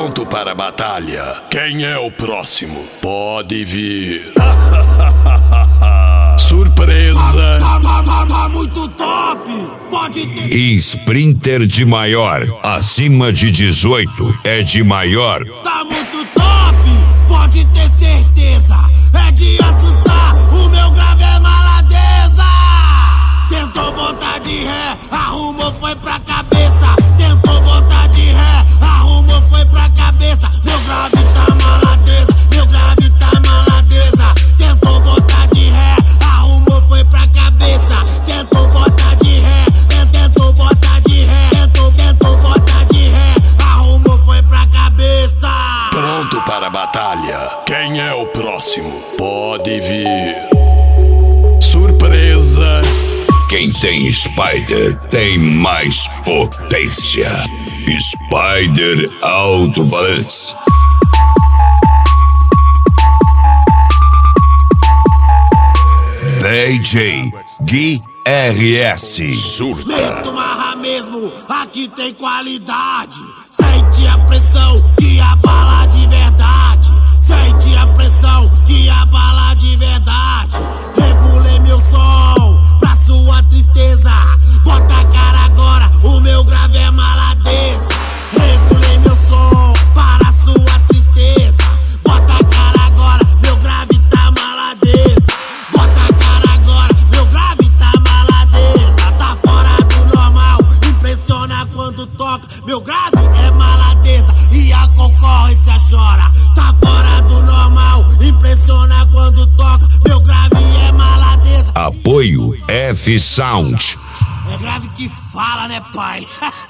Pronto para a batalha. Quem é o próximo? Pode vir. Surpresa. Tá muito top. Pode ter. Sprinter de maior, acima de 18 é de maior. Tá muito top. Pode ter certeza. É de assustar. O meu grave é maladeza. Tentou botar de ré, arrumou, foi pra cabeça. Tentou botar de ré, arrumou, foi pra cabeça. Meu grave tá maladeza, meu grave tá maladeza. Tentou botar de ré, arrumou, foi pra cabeça. Tentou botar de ré, tentou botar de ré, tentou botar de ré, arrumou, foi pra cabeça. Pronto para a batalha. Quem é o próximo? Pode vir. Surpresa. Quem tem Spider tem mais potência. Spider Alto Valence. DJ Gui RS. Surta. Meto marra mesmo, aqui tem qualidade. Sente a pressão que abala de verdade. Sente a pressão que abala de verdade. Regulei meu som pra sua tristeza. Bota a cara agora, o meu grave é maladeza. Regulei meu som para sua tristeza. Bota a cara agora, meu grave tá maladeza. Bota a cara agora, meu grave tá maladeza. Tá fora do normal, impressiona quando toca. Meu grave é maladeza e a concorrência chora. Tá fora do normal, impressiona quando toca. Meu grave é maladeza. Apoio F Sound. É grave que fala, né, pai?